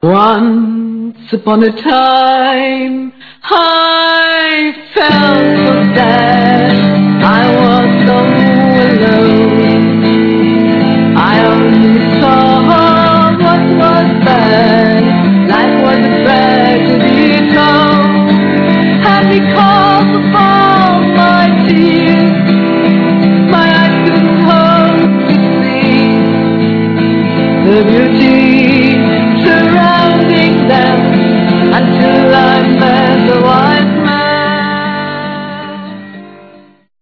Once upon a time, I felt so sad. I was so alone. I only saw what was bad. Life was a tragedy told. And because of all my tears, my eyes couldn't hope to see the beauty